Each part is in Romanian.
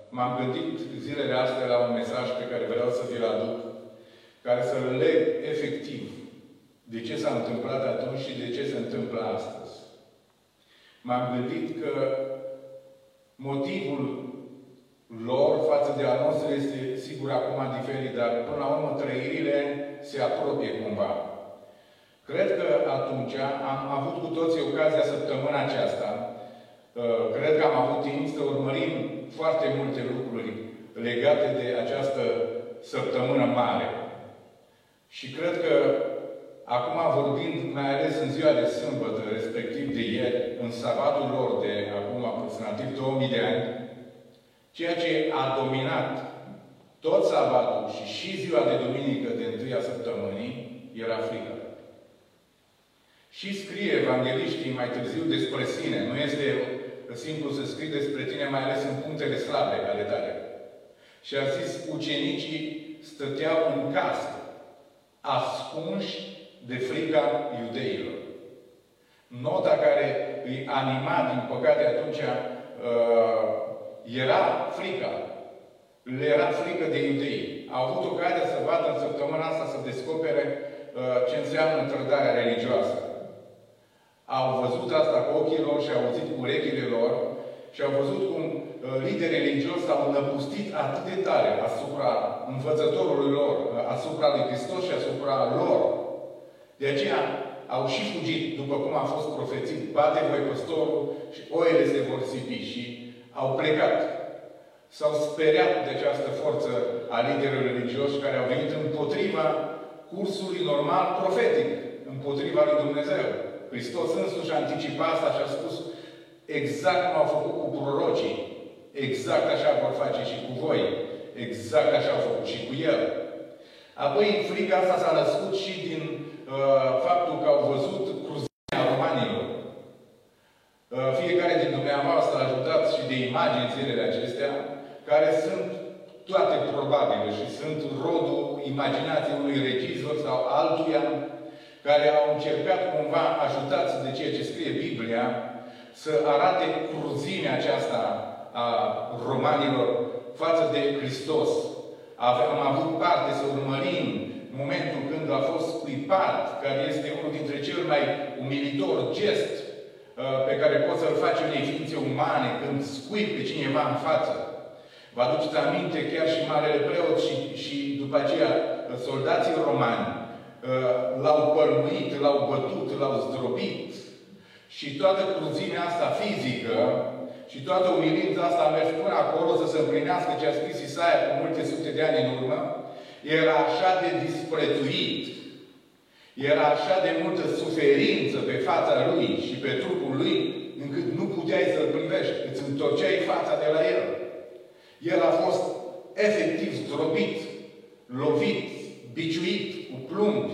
m-am gândit zilele astea la un mesaj pe care vreau să vi-l aduc, care să-l leg efectiv de ce s-a întâmplat atunci și de ce se întâmplă astăzi. M-am gândit că motivul lor față de al nostru este sigur acum diferit, dar până la urmă trăirile se apropie cumva. Cred că atunci am avut cu toții ocazia săptămâna aceasta. Cred că am avut timp să urmărim foarte multe lucruri legate de această săptămână mare. Și cred că acum vorbind, mai ales în ziua de sâmbătă, respectiv de ieri, în sabatul lor de acum aproximativ 2000 de ani, ceea ce a dominat tot sabatul și ziua de duminică de întâia săptămânii era frica. Și scrie evangeliștii mai târziu despre sine. Nu este simplu să scrii despre tine, mai ales în punctele slabe ale tale. Și a zis, ucenicii stăteau în casă, ascunși de frica iudeilor. Nota care îi anima, din păcate, atunci era frica. Le era frică de iudei. Au avut ocazia să vadă în săptămâna asta, să descopere ce înseamnă trădarea religioasă. Au văzut asta cu ochii lor și au auzit cu urechile lor și au văzut cum liderii religioși s-au năpustit atât de tare asupra învățătorului lor, asupra lui Hristos și asupra lor. De aceea au și fugit, după cum a fost profețit, bate voi păstorul și oile se vor sipi și au plecat. S-au speriat de această forță a liderilor religioși care au venit împotriva cursului normal profetic, împotriva lui Dumnezeu. Hristos însuși a anticipat asta și a spus exact cum au făcut cu prorocii. Exact așa vor face și cu voi. Exact așa au făcut și cu El. Apoi frica asta s-a născut și din faptul că au văzut cruzimea romanilor. Fiecare din dumneavoastră a ajutat și de imagini zilele acestea, care sunt toate probabile și sunt rodul imaginației unui regizor sau altuia, care au încercat cumva, ajutați de ceea ce scrie Biblia, să arate cruzimea aceasta a romanilor față de Hristos. Am avut parte să urmărim momentul când a fost scuipat, care este unul dintre cel mai umilitor gest pe care poți să-l faci unei ființe umane, când scuipi pe cineva în față. Vă aduceți aminte, chiar și marele preot și după aceea soldații romani l-au pălmuit, l-au bătut, l-au zdrobit. Și toată cruzimea asta fizică și toată umilința asta a mers până acolo să se împlinească ce a scris Isaia cu multe sute de ani în urmă. Era așa de disprețuit. Era așa de multă suferință pe fața lui și pe trupul lui, încât nu puteai să-l privești. Îți întorceai fața de la el. El a fost efectiv zdrobit, lovit, biciuit cu plumbi.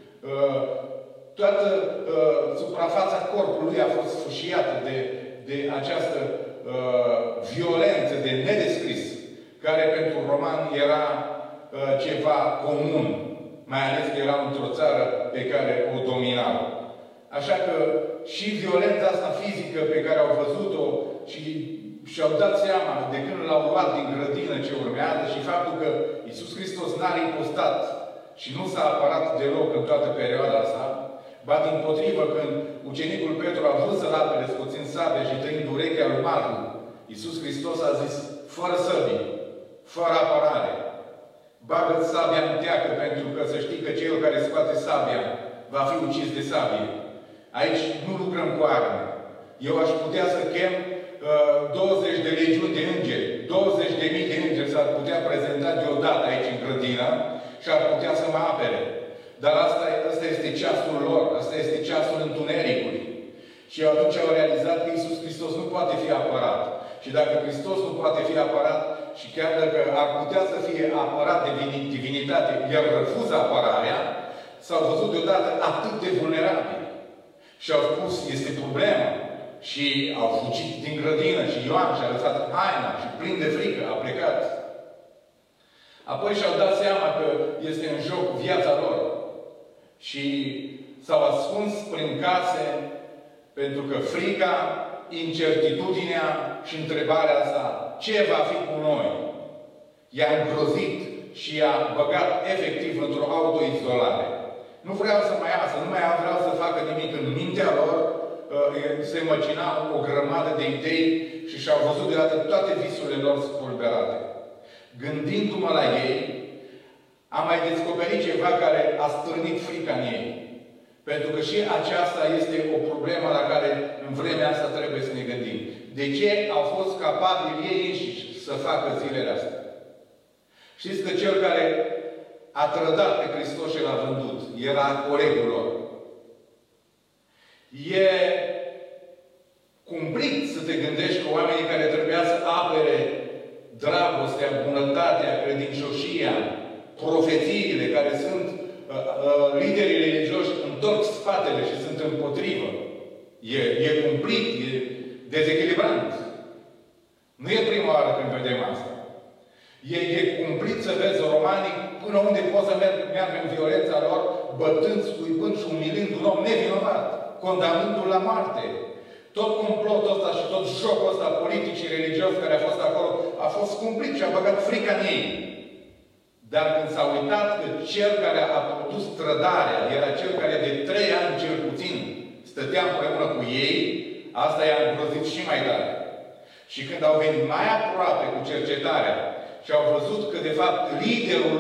Toată suprafața corpului a fost sfâșiată de această violență de nedescris, care pentru romani era ceva comun. Mai ales că erau într-o țară pe care o dominau. Așa că și violența asta fizică pe care au văzut-o și-au dat seama de când l-au luat din grădină ce urmează și faptul că Iisus Hristos n-a impostat și nu s-a apărat deloc în toată perioada asta, ba dimpotrivă, când ucenicul Petru a vrut să-l apere scoțind sabia și tăind urechea lui Marcu, Iisus Hristos a zis, fără săbii, fără apărare, bagă-ți sabia în teacă, pentru că să știi că cel care scoate sabia va fi ucis de sabie. Aici nu lucrăm cu arme. Eu aș putea să chem 20 de legiuni de îngeri, 20.000 de îngeri s-ar putea prezenta deodată aici în grădină și ar putea să mă apere. Dar asta este ceasul lor, asta este ceasul întunericului. Și atunci au realizat că Iisus Hristos nu poate fi apărat. Și dacă Hristos nu poate fi apărat, și chiar dacă ar putea să fie apărat de divinitate, el refuză apărarea, s-au văzut deodată atât de vulnerabili. Și au spus, este problemă. Și au fugit din grădină și Ioan și-a lăsat haina și plin de frică a plecat. Apoi și-au dat seama că este în joc viața lor. Și s-au ascuns prin case pentru că frica incertitudinea și întrebarea asta, ce va fi cu noi? I-a îngrozit și i-a băgat efectiv într-o autoizolare. Nu vreau să mai iasă, nu mai vreau să facă nimic în mintea lor, se măcina o grămadă de idei și și-au văzut deodată toate visurile lor spulberate. Gândindu-mă la ei, am mai descoperit ceva care a stârnit frica în ei. Pentru că și aceasta este o problemă la care în vremea asta trebuie să ne gândim. De ce au fost capabili ei înșiși să facă zilele astea? Știți că cel care a trădat pe Hristos și l-a vândut era colegul lor. E cumplit să te gândești că oamenii care trebuia să apere dragostea, bunătatea, credincioșia, profețiile care sunt liderii religioși întorc spatele și sunt împotrivă. E cumplit, e dezechilibrant. Nu e prima oară când vedem asta. E cumplit să vezi romanii până unde pot să meargă în violența lor, bătând, scuipând și umilând un om nevinovat, condamnându-l la moarte. Tot complotul ăsta și tot jocul ăsta politic și religios care a fost acolo a fost cumplit și a băgat frica în ei. Dar când s-a uitat că cel care a produs trădarea era cel care de 3 ani cel puțin stătea împreună cu ei, asta i-a îngrozit și mai tare. Și când au venit mai aproape cu cercetarea și au văzut că de fapt liderul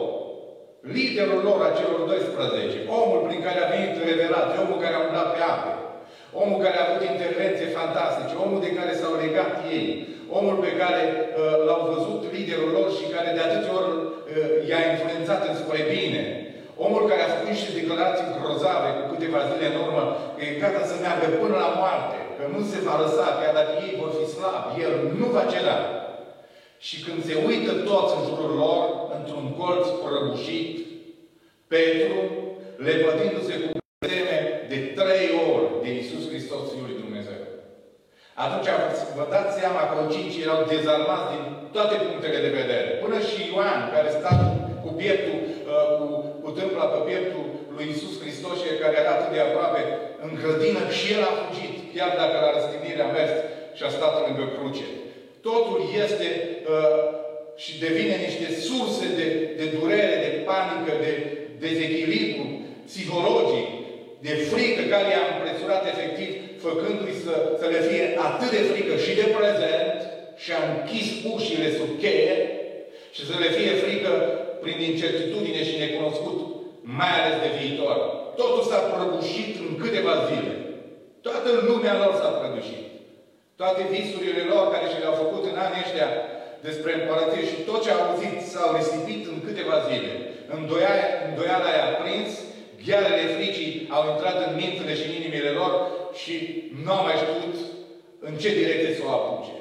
lor a celor 12, omul prin care a venit revelat, omul care a umblat pe ape, omul care a avut intervenții fantastice, omul de care s-au legat ei, omul pe care l-au văzut liderul lor și care de atâtea ori i-a influențat înspre bine. Omul care a făcut niște declarații grozave cu câteva zile în urmă, că e gata să meargă până la moarte, că nu se va lăsa, chiar dacă ei vor fi slabi, el nu va ceda. Și când se uită toți în jurul lor, într-un colț prăbușit, Petru, lepădindu-se cu teme de 3 ori de Iisus Hristos, Fiul lui Dumnezeu. Atunci vă dați seama că cinci erau dezarmați din toate punctele de vedere. Până și Ioan, care sta cu pieptul, cu tâmpla pe pieptul lui Iisus Hristos și care era atât de aproape în grădină, și el a fugit, chiar dacă la răstignire a mers și a stat lângă cruce. Totul este și devine niște surse de durere, de panică, de dezechilibru psihologic, de frică care i-a împresurat efectiv, făcându-i să le fie atât de frică și de prezent, și a închis ușile sub cheie, și să le fie frică prin incertitudine și necunoscut, mai ales de viitor. Totul s-a prăbușit în câteva zile. Toată lumea lor s-a prăbușit. Toate visurile lor care și le-au făcut în anii ăștia despre împărăție și tot ce au auzit s-au risipit în câteva zile. Îndoiala i-a prins, ghearele fricii au intrat în mințile și în inimile lor și nu au mai știut în ce direcție să o apuce.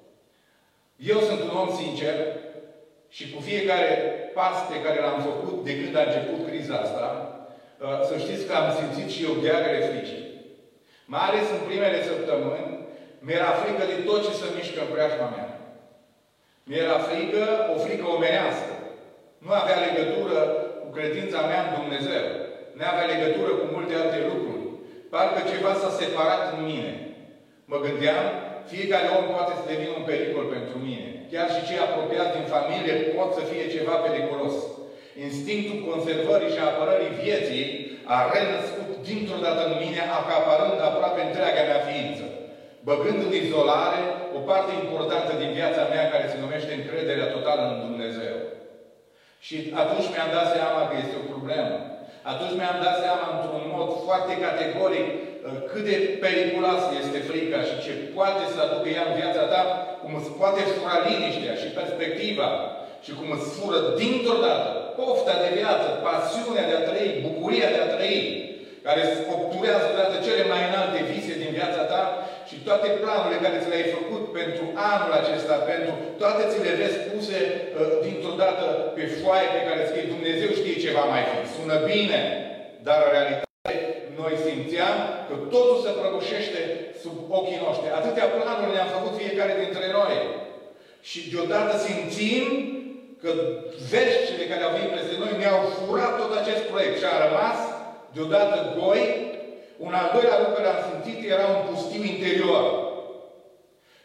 Eu sunt un om sincer și cu fiecare pas pe care l-am făcut de când a început criza asta, să știți că am simțit și eu ghearele fricii. Mai ales în primele săptămâni, mi-era frică de tot ce se mișcă în preajma mea. Mi-era frică, o frică omenească. Nu avea legătură cu credința mea în Dumnezeu. Nu avea legătură cu multe alte lucruri. Parcă ceva s-a separat în mine. Mă gândeam, fiecare om poate să devină un pericol pentru mine. Chiar și cei apropiați din familie pot să fie ceva periculos. Instinctul conservării și apărării vieții a renăscut dintr-o dată în mine, acaparând aproape întreaga mea ființă. Băgând în izolare o parte importantă din viața mea care se numește încrederea totală în Dumnezeu. Și atunci mi-am dat seama că este o problemă. Atunci mi-am dat seama într-un mod foarte categoric cât de periculoasă este frica și ce poate să aducă ea în viața ta, cum îți poate fura liniștea și perspectiva și cum îți fură dintr-o dată pofta de viață, pasiunea de a trăi, bucuria de a trăi, care îți obturează odată cele mai înalte vise din viața ta și toate planurile care ți le-ai făcut pentru anul acesta, pentru toate ți le vezi puse dintr-o dată pe foaie pe care scrie Dumnezeu știe ce va mai fi. Sună bine, dar în realitate noi simțeam că totul se prăbușește sub ochii noștri. Atâtea planuri ne-am făcut fiecare dintre noi. Și deodată simțim că veștile care au venit peste noi ne-au furat tot acest proiect și a rămas deodată goi. Un al doilea lucru care am simțit era un pustiu interior.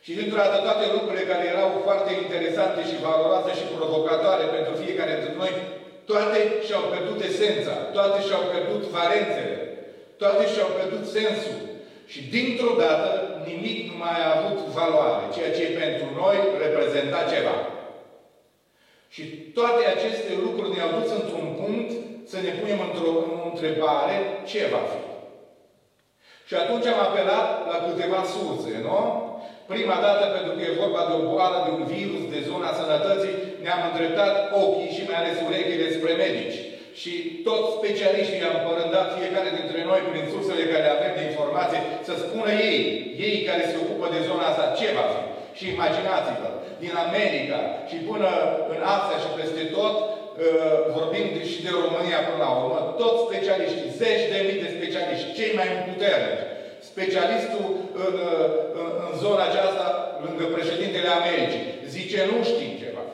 Și dintr-o dată toate lucrurile care erau foarte interesante și valoroase și provocatoare pentru fiecare dintre noi, toate și-au pierdut esența, toate și-au pierdut valențele, toate și-au pierdut sensul. Și dintr-o dată nimic nu mai a avut valoare, ceea ce pentru noi reprezenta ceva. Și toate aceste lucruri ne-au dus într-un punct să ne punem într-o întrebare, ce va fi? Și atunci am apelat la câteva surse, nu? Prima dată, pentru că e vorba de o boală, de un virus, de zona sănătății, ne-am îndreptat ochii și mai ales urechile spre medici. Și toți specialiștii am părândat fiecare dintre noi, prin sursele care avem de informație, să spună ei care se ocupă de zona asta, ce va fi. Și imaginați-vă, din America și până în Asia și peste tot, vorbim și de România până la urmă, toți specialiștii, zeci de mii de specialiști, cei mai puternici. Specialistul în zona aceasta, lângă președintele Americii, zice, nu știm ce va fi.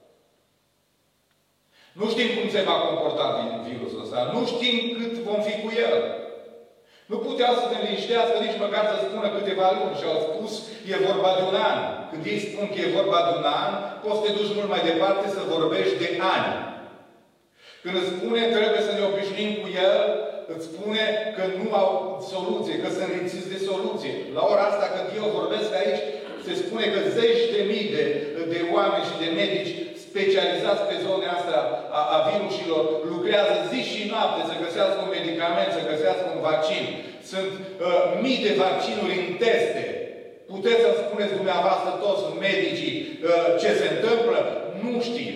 Nu știm cum se va comporta virusul ăsta. Nu știm cât vom fi cu el. Nu puteau să ne liniștească nici măcar să spună câteva luni. Și au spus, e vorba de un an. Când ei spun că e vorba de un an, poți să te duci mult mai departe să vorbești de ani. Când îți spune, trebuie să ne obișnuim cu el, îți spune că nu au soluție, că sunt lipsiți de soluție. La ora asta, când eu vorbesc aici, se spune că zeci de mii de oameni și de medici specializați pe zona asta a virusilor lucrează zi și noapte să găsească un medicament, să găsească un vaccin. Sunt mii de vaccinuri în teste. Puteți să spuneți dumneavoastră toți medicii ce se întâmplă? Nu știm.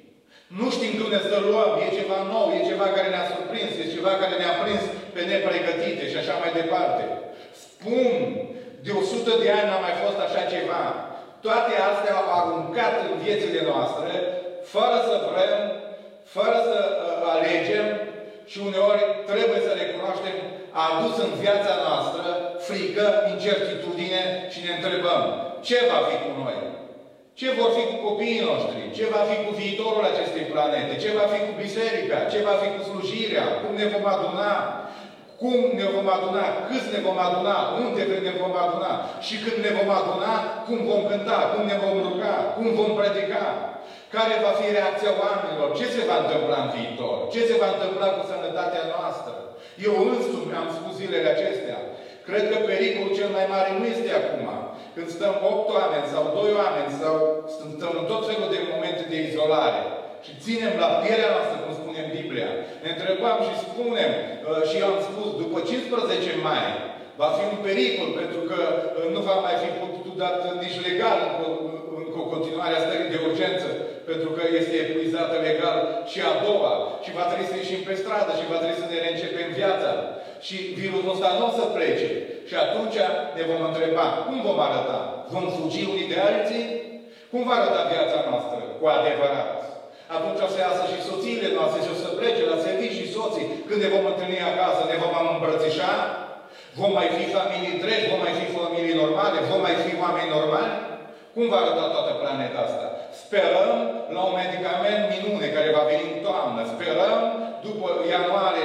Nu știm de unde să luăm. E ceva nou, e ceva care ne-a surprins, e ceva care ne-a prins pe nepregătite și așa mai departe. Spun, de 100 de ani n-a mai fost așa ceva. Toate astea au aruncat în viețile noastre, fără să vrem, fără să alegem și uneori trebuie să recunoaștem, a adus în viața noastră frică, incertitudine și ne întrebăm, ce va fi cu noi? Ce vor fi cu copiii noștri? Ce va fi cu viitorul acestei planete? Ce va fi cu biserica? Ce va fi cu slujirea? Cum ne vom aduna? Cum ne vom aduna? Câți ne vom aduna? Unde ne vom aduna? Și când ne vom aduna, cum vom cânta? Cum ne vom ruga? Cum vom predica? Care va fi reacția oamenilor? Ce se va întâmpla în viitor? Ce se va întâmpla cu sănătatea noastră? Eu însumi am spus zilele acestea. Cred că pericolul cel mai mare nu este acum. Când stăm 8 oameni sau 2 oameni sau stăm în tot felul de momente de izolare și ținem la pielea noastră, cum spune în Biblia. Ne întrebam și spunem, și eu am spus, după 15 mai va fi un pericol, pentru că nu va mai fi putut dat nici legal încă o continuare a stării de urgență, pentru că este epuizată legal și a doua. Și va trebui să ieșim pe stradă și va trebui să ne reîncepem viața. Și virusul ăsta nu o să plece. Și atunci ne vom întreba, cum vom arăta? Vom fugi unii de alții? Cum va arăta viața noastră? Cu adevărat. Atunci o să iasă și soțiile noastre și o să plece la servici și soții. Când ne vom întâlni acasă, ne vom îmbrățișa? Vom mai fi familii întregi? Vom mai fi familii normale? Vom mai fi oameni normali? Cum va arăta toată planeta asta? Sperăm la un medicament minune care va veni în toamnă. Sperăm după ianuarie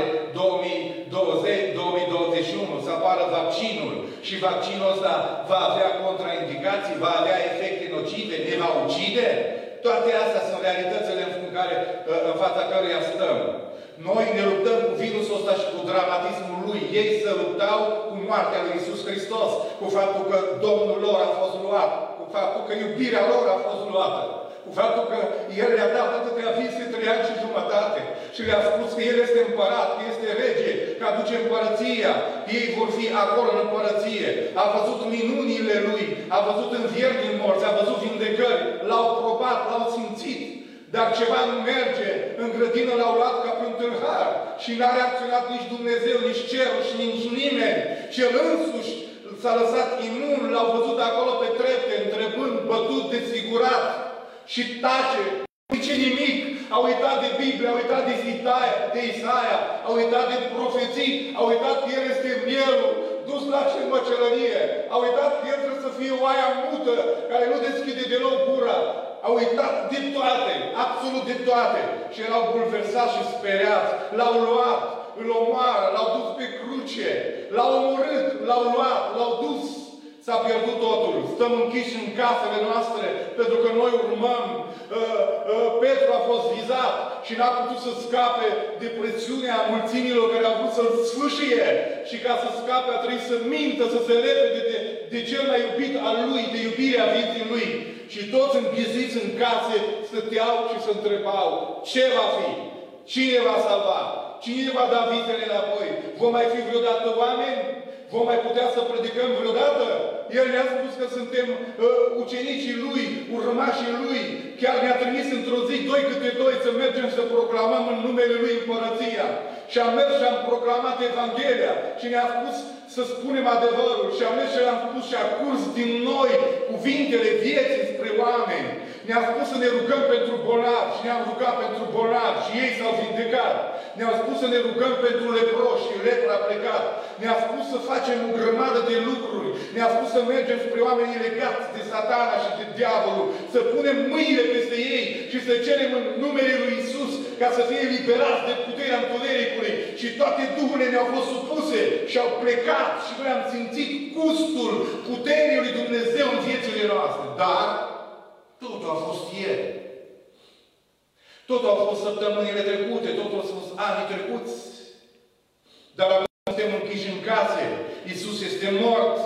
2020-2021 să apară vaccinul. Și vaccinul ăsta va avea contraindicații, va avea efecte nocive, ne va ucide. Toate astea sunt realitățile în fața căruia stăm. Noi ne luptăm cu virusul ăsta și cu dramatismul lui. Ei se luptau cu moartea lui Iisus Hristos, cu faptul că Domnul lor a fost luat, cu faptul că iubirea lor a fost luată, cu faptul că El le-a dat atâtea vise 3 ani și jumătate și le-a spus că El este împărat, că este rege, că aduce împărăția. Ei vor fi acolo în împărăție. A văzut minunile Lui, a văzut învieri din morți, a văzut vindecări, l-au probat, l-au simțit. Dar ceva nu merge. În grădină l-au luat ca pe un tâlhar și n-a reacționat nici Dumnezeu, nici cerul și nici nimeni. Și El însuși s-a lăsat imun, l-au văzut acolo pe trepte, întrebând, bătut, desfigurat. Și tace. Nu zice nimic. A uitat de Biblie, a uitat de Isaia, a uitat de profeții, a uitat că El este mielul dus la măcelărie. A uitat că El trebuie să fie oaia mută, care nu deschide deloc gura. Au uitat de toate, absolut de toate. Și erau bulversați și speriați. L-au luat, îl omoară, l-au dus pe cruce, l-au omorât, l-au luat, l-au dus. S-a pierdut totul. Stăm închiși în casele noastre pentru că noi urmăm. Petru a fost vizat și n-a putut să scape de presiunea mulțimilor care au vrut să-l sfâșie. Și ca să scape a trebuit să mintă, să se lepede de cel mai iubit al lui, de iubirea vieții lui. Și toți înghiziți în case stăteau și se întrebau: ce va fi? Cine va salva? Cine va da vitele înapoi? Vom mai fi vreodată oameni? Vom mai putea să predicăm vreodată? El ne-a spus că suntem ucenicii Lui, urmașii Lui. Chiar ne-a trimis într-o zi, 2 câte 2, să mergem să proclamăm în numele Lui împărăția. Și am mers și am proclamat Evanghelia. Și ne-a spus să spunem adevărul. Și am mers și am spus și a curs din noi cuvintele vieții spre oameni. Ne-a spus să ne rugăm pentru bolnavi și ne-am rugat pentru bolnavi și ei s-au vindecat. Ne-a spus să ne rugăm pentru leproși și lepra a plecat. Ne-a spus să facem o grămadă de lucruri. Ne-a spus să mergem spre oamenii legați de Satana și de diavolul, să punem mâinile peste ei și să cerem în numele Lui Iisus ca să fie eliberați de puterea întunericului. Și toate duhurile ne-au fost supuse și au plecat și noi am simțit gustul puterii lui Dumnezeu în viețile noastre. Dar totul a fost ieri. Totul a fost săptămânile trecute, totul a fost anii trecuți. Dar acum suntem închiși în case. Iisus este mort.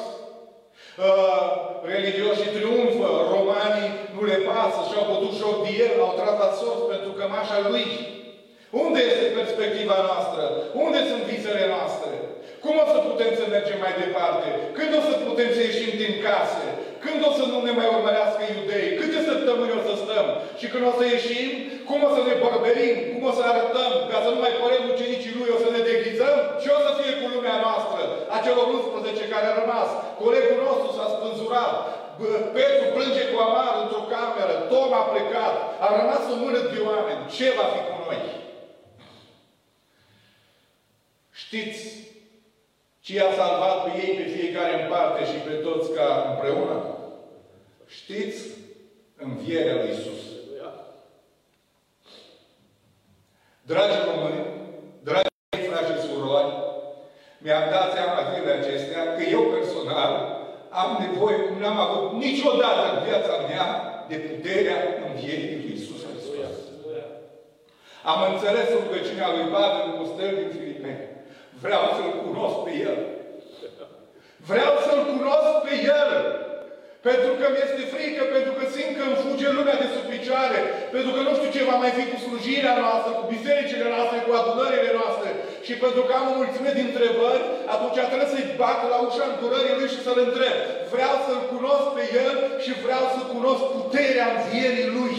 Religioșii triumfă. Romanii nu le pasă și-au bătut joc de el, au tras la sorți pentru cămașa lui. Unde este perspectiva noastră? Unde sunt visele noastre? Cum o să putem să mergem mai departe? Când o să putem să ieșim din case? Când o să nu ne mai urmărească iudeii? Câte săptămâni o să stăm? Și când o să ieșim, cum o să ne bărberim? Cum o să arătăm? Ca să nu mai părem ucenicii lui, o să ne deghizăm? Ce o să fie cu lumea noastră? Acelor 11 care a rămas. Colegul nostru s-a spânzurat. Petru plânge cu amar într-o cameră. Tom a plecat. A rămas o mână de oameni. Ce va fi cu noi? Știți ce i-a salvat pe ei, pe fiecare în parte și pe toți ca împreună? Știți? Învierea lui Iisus. Dragi români, dragi frați și surori, mi-am dat seama zilele acestea că eu personal am nevoie, cum n-am avut niciodată în viața mea, de puterea învierii lui Iisus Hristos. Am înțeles rugăciunea lui Pavel în Pustel din Filipeni. Vreau să-L cunosc pe El. Vreau să-L cunosc pe El. Pentru că mi-este frică, pentru că simt că îmi fuge lumea de sub picioare, pentru că nu știu ce va mai fi cu slujirea noastră, cu bisericile noastre, cu adunările noastre. Și pentru că am o mulțime de întrebări, atunci trebuie să-i bat la ușa îndurării Lui și să-L întreb. Vreau să-L cunosc pe El și vreau să cunosc puterea învierii Lui.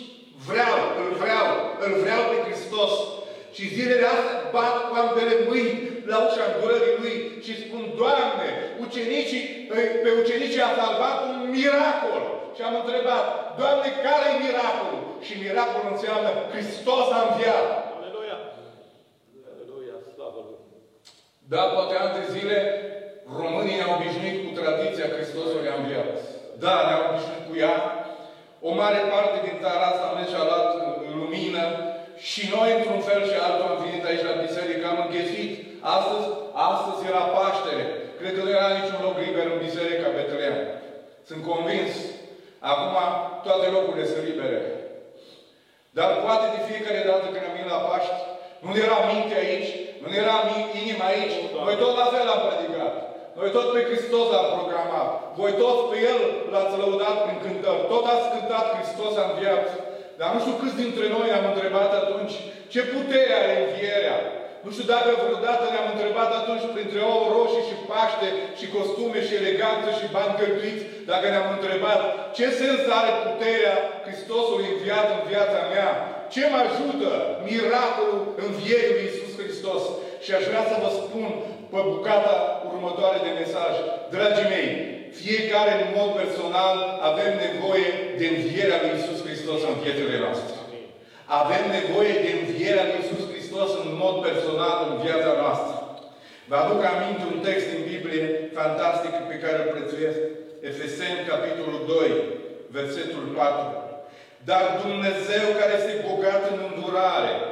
Îl vreau pe Hristos. Și zilele astea bat cu ambele mâini la ușa îndurării Lui și spun: Doamne, pe ucenicii a salvat un miracol. Și am întrebat: Doamne, care e miracolul? Și miracolul înseamnă: Hristos a înviat. Aleluia! Aleluia! Slavă Lui! Da, poate ani de zile românii ne-au obișnuit cu tradiția Hristosului a înviat. Da, ne-au obișnuit cu ea. O mare parte din țara asta a mers și a luat lumină. Și noi, într-un fel și altul, am venit aici la biserică, am înghesuit. Astăzi era Paștere. Cred că nu era niciun loc liber în biserica Betleem. Sunt convins. Acum toate locurile sunt libere. Dar poate de fiecare dată când am venit la Paști, nu era minte aici, nu era inima aici. Noi tot la fel am predicat. Noi tot pe Hristos l-am proclamat. Voi toți pe El l-ați lăudat prin cântări. Tot ați cântat Hristos a înviat. Dar nu știu câți dintre noi ne-am întrebat atunci ce putere are învierea. Nu știu dacă vreodată ne-am întrebat atunci printre ouă roșii și Paște și costume și eleganță și bani cheltuiți, dacă ne-am întrebat ce sens are puterea Hristosului înviat în viața mea. Ce mă ajută miracolul învierii lui Iisus Hristos. Și aș vrea să vă spun pe bucata următoare de mesaj. Dragii mei, fiecare în mod personal avem nevoie de învierea lui Iisus Hristos în viețile noastre. Avem nevoie de învierea lui Iisus Hristos în mod personal în viața noastră. Vă aduc aminte un text din Biblie fantastic pe care îl prețuiesc. Efeseni, capitolul 2, versetul 4. Dar Dumnezeu care este bogat în îndurare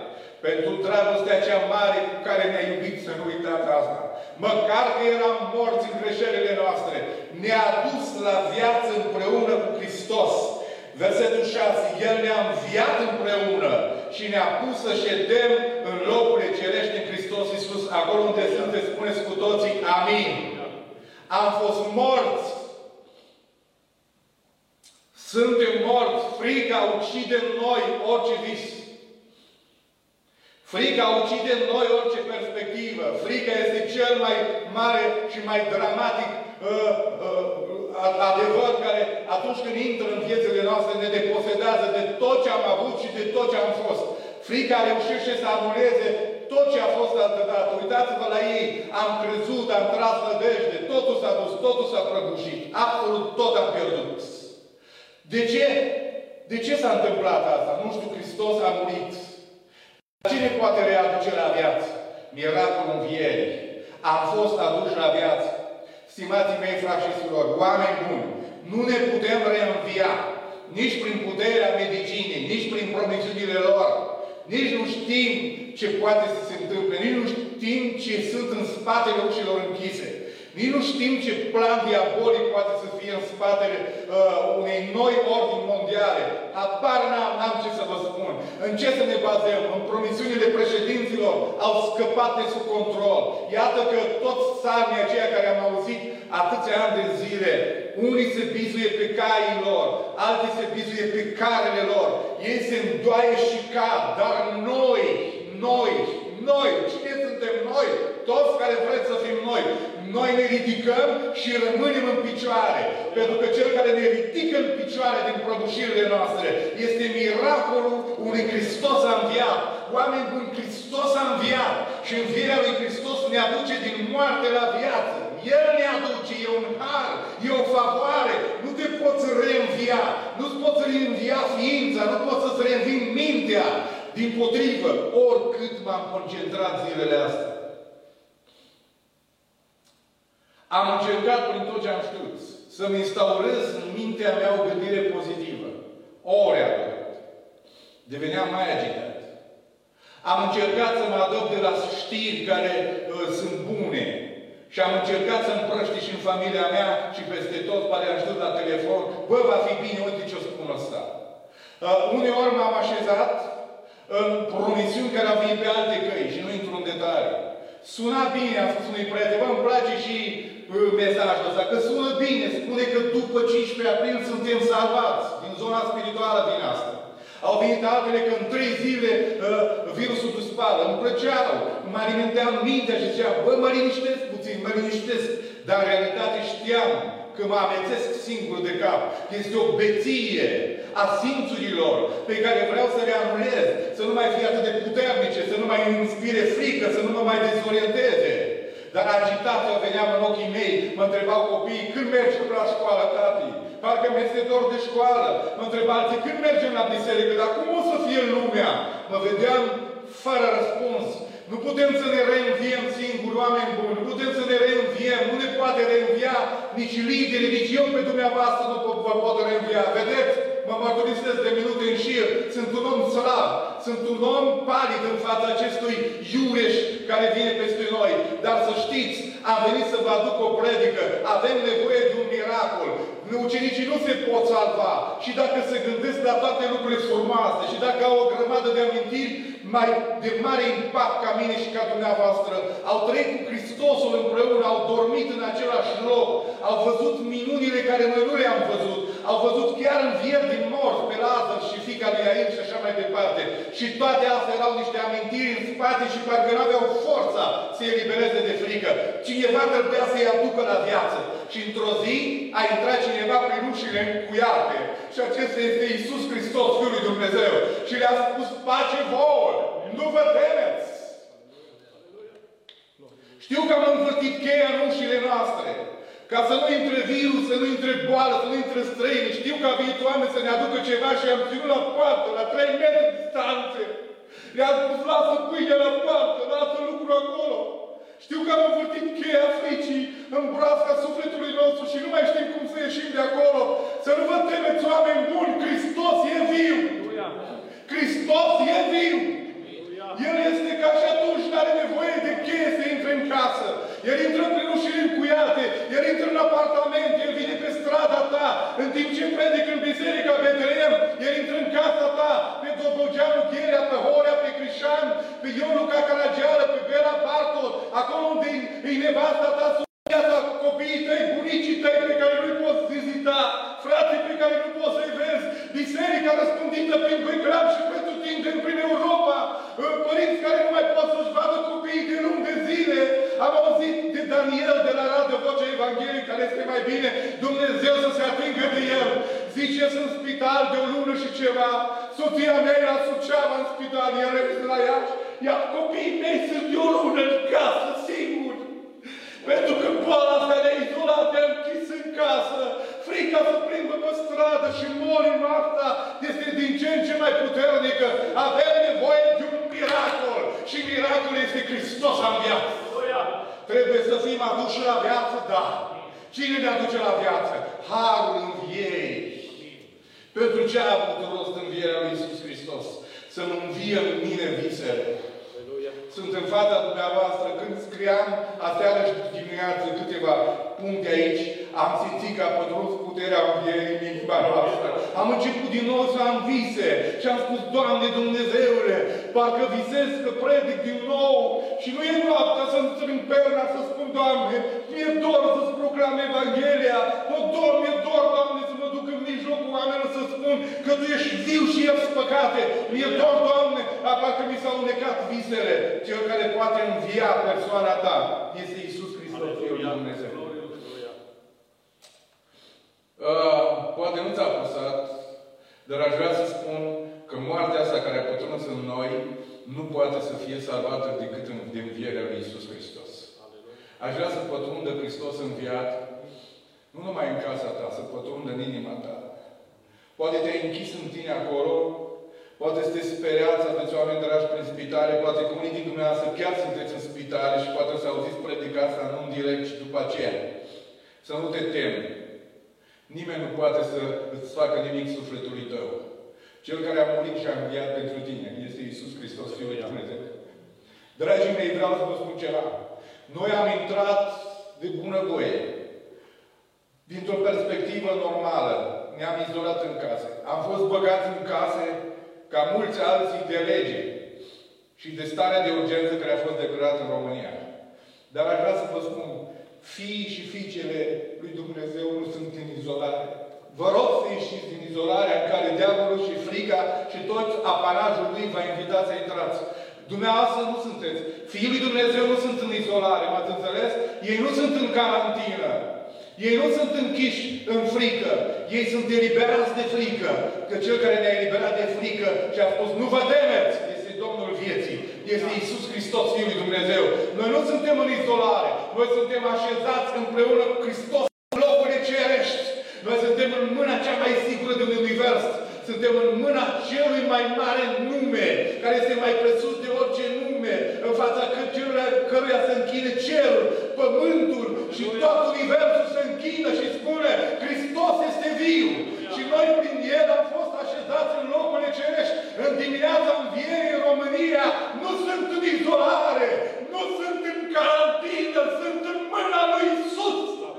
Pentru dragostea cea mare cu care ne-a iubit, să nu uitați asta. Măcar că eram morți în greșelile noastre, ne-a dus la viață împreună cu Hristos. Versetul 6. El ne-a înviat împreună și ne-a pus să ședem în locurile cerești în Hristos Iisus. Acolo unde sunteți, spuneți cu toții amin. Am fost morți. Suntem morți. Frica ucide în noi orice vis. Frica ucide în noi orice perspectivă. Frica este cel mai mare și mai dramatic adevăr care atunci când intră în viețile noastre ne deposedează de tot ce am avut și de tot ce am fost. Frica reușește să anuleze tot ce a fost altădată. Uitați-vă la ei. Am crezut, am tras nădejde, totul s-a dus, totul s-a prăbușit. Absolut tot am pierdut. De ce? De ce s-a întâmplat asta? Nu știu, Hristos a murit. Cine poate readuce la viață? Miracolul învierii. Am fost aduși la viață. Stimații mei, frați și surori, oameni buni, nu ne putem reînvia nici prin puterea medicinei, nici prin promisiunile lor. Nici nu știm ce poate să se întâmple, nici nu știm ce sunt în spatele ușilor închise. Nici nu știm ce plan diabolic poate să fie în spatele unei noi ordini mondiale. Apar n-am ce să vă spun. În ce să ne bazăm? În promisiunile președinților au scăpat de sub control. Iată că toți țarii aceia care am auzit atâția ani de zile, unii se bizuie pe caii lor, alții se bizuie pe carele lor. Ei se îndoaie și cad, dar noi, cine suntem noi? Toți care vreți să fim noi ne ridicăm și rămânem în picioare. Pentru că Cel care ne ridică în picioare din prăbușirile noastre este miracolul unui Hristos a înviat. Oameni buni, Hristos a înviat. Și învierea lui Hristos ne aduce din moarte la viață. El ne aduce, e un har, e o favoare. Nu te poți reînvia. Nu-ți poți reînvia ființa, nu poți să-ți reînvii mintea. Dimpotrivă, oricât m-am concentrat zilele astea. Am încercat prin tot ce am știut să-mi instaurez în mintea mea o gândire pozitivă. Ori atât. Deveneam mai agitat. Am încercat să mă adopt de la știri care sunt bune. Și am încercat să împrăști și în familia mea și peste tot, pare am știut la telefon, bă, va fi bine, uite ce o spun ăsta. Uneori m-am așezat în promisiuni care au venit pe alte căi și nu intru în detalii. Suna bine, am spus unui prieten, bă, îmi place și mesajul ăsta, că sună bine, spune că după 15 aprilie suntem salvați din zona spirituală din asta. Au venit altele că în 3 zile virusul dispare. Îmi plăceau, mă alimenteam mintea și ziceam, bă, mă liniștesc puțin, mă liniștesc. Dar în realitate știam că mă amețesc singur de cap. Este o beție a simțurilor pe care vreau să le anulez, să nu mai fie atât de puternice, să nu mai inspire frică, să nu mă mai dezorienteze. Dar agitația veneam în ochii mei, mă întrebau copiii, când mergi la școală, tati? Parcă mi-este dor de școală. Mă întreba alții, când mergem la biserică? Dar cum o să fie lumea? Mă vedeam fără răspuns. Nu putem să ne reînviem singuri, oameni buni. Nu putem să ne reînviem. Nu ne poate reînvia nici lideri, nici eu pe dumneavoastră nu vă pot reînvia. Vedeți? Mă mărturisesc de minute în șir. Sunt un om slab. Sunt un om palid în fața acestui iureș care vine peste noi. Dar să știți, am venit să vă aduc o predică. Avem nevoie de un miracol. Ucenicii nu se pot salva. Și dacă se gândesc la toate lucrurile frumoase și dacă au o grămadă de amintiri mai de mare impact ca mine și ca dumneavoastră, au trăit cu Hristosul împreună, au dormit în același loc, au văzut minunile care noi nu le-am văzut, au văzut chiar învieri din morți pe Lazar și fiica lui Iair și așa mai departe. Și toate astea erau niște amintiri în spate și parcă nu aveau forța să se elibereze de frică. Cineva trebuia să-i aducă la viață. Și într-o zi a intrat cineva prin ușile încuiate. Și acesta este Iisus Hristos, Fiul lui Dumnezeu. Și le-a spus, pace vouă! Nu vă temeți! Știu că am învârtit cheia în ușile noastre. Ca să nu intre virus, să nu intre boală, să nu intre străini. Știu că a venit oameni să ne aducă ceva și am ținut la poartă, la 3 metri distanțe. Le-am spus, lasă pâine la poartă, lasă lucrul acolo. Știu că am învârtit cheia fricii în broasca sufletului nostru și nu mai știm cum să ieșim de acolo. Să nu vă temeți, oameni buni, Hristos e viu! Hristos e viu! El El intră prin ușile încuiate, El intră în apartament, El vine pe strada ta, în timp ce predic în biserica Betleem, El intră în casa ta, pe Dobogeanu Gherea, pe Horea, pe Crișan, pe Ionuca Caragială, pe Bela Bartol, acolo unde e nevasta ta, soția ta, copiii tăi, bunicii tăi pe care nu-i poți vizita, frații pe care nu poți să-i vezi, biserica răspândită prin Belgrad și pretutindeni prin Europa, părinți care nu mai pot să-și vadă copiii de luni de zile. Am auzit de Daniel de la Radio Vocea Evangheliei, care este mai bine Dumnezeu să se atingă de el. Zice-ți în spital de o lună și ceva, soția mea e la Suceava în spital, el este la Iași, iar copiii mei sunt de o lună în casă, singuri. Pentru că boala asta ne-a izolat, ne-a închis în casă. Frica să plimbă pe stradă și mori în noaptea este din ce în ce mai puternică. Avem nevoie de un miracol. Și miracolul este Hristos în viață. Trebuie să fim aduși la viață, da. Cine ne aduce la viață? Harul învierii. Pentru ce a avut rost învierea lui Iisus Hristos? Să-mi învie în mine visele. Sunt în fața dumneavoastră. Când scriam aseară și dimineață câteva puncte aici, am simțit că a pătruns puterea învierii în inima noastră. Am început din nou să am vise și am spus, Doamne Dumnezeule, parcă visez că predic din nou și nu e noaptea să-mi strâng perna să spun, Doamne, mi-e dor să-ți proclam Evanghelia, mi-e dor, Doamne, să mă duc în mijlocul oamenilor să spun că Tu ești viu și ești păcate. Mi-e dor, Doamne, parcă mi s-au unecat visele. Cel care poate învia persoana ta este Iisus Hristos, Fiul lui Dumnezeu. Poate nu ți-a apăsat, dar aș vrea să spun că moartea asta care a pătruns în noi nu poate să fie salvată decât de învierea lui Iisus Hristos. Aș vrea să pătrundă Hristos înviat, nu numai în casa ta, să pătrundă în inima ta. Poate te-ai închis în tine acolo, poate sunteți speriați, aveți oameni dragi prin spitale, poate că unii din dumneavoastră chiar sunteți în spitale și poate să auziți predica asta nu în direct și după aceea. Să nu te temi. Nimeni nu poate să îți facă nimic sufletului tău. Cel care a murit și a înviat pentru tine este Iisus Hristos, Fiul lui Dumnezeu. Dragii mei, vreau să vă spun ceva. Noi am intrat de bunăvoie. Dintr-o perspectivă normală. Ne-am izolat în case. Am fost băgați în case ca mulți alții de lege și de stare de urgență care a fost declarată în România. Dar aș vrea să vă spun, fiii și fiicele lui Dumnezeu nu sunt în izolare. Vă rog să ieșiți din izolarea în care diavolul și frica și tot apanajul lui va invita să intrați. Dumneavoastră nu sunteți. Fiii lui Dumnezeu nu sunt în izolare, m-ați înțeles? Ei nu sunt în carantină. Ei nu sunt închiși în frică. Ei sunt eliberați de frică. Că Cel care ne-a eliberat de frică și a spus, nu vă temeți, este Domnul vieții. Este Iisus Hristos, Fiul lui Dumnezeu. Noi nu suntem în izolare. Noi suntem așezați împreună cu Hristos în locurile cerești. Noi suntem în mâna cea mai sigură din univers. Suntem în mâna celui mai mare nume, care este mai presus de orice nume, în fața căruia se închide cerul, pământul și tot universul se închină și spune, Hristos este viu. Și noi prin El am fost așezați în locurile cerești. În dimineața învierii în România nu sunt în izolare, nu sunt în carantină, sunt în mâna lui Iisus.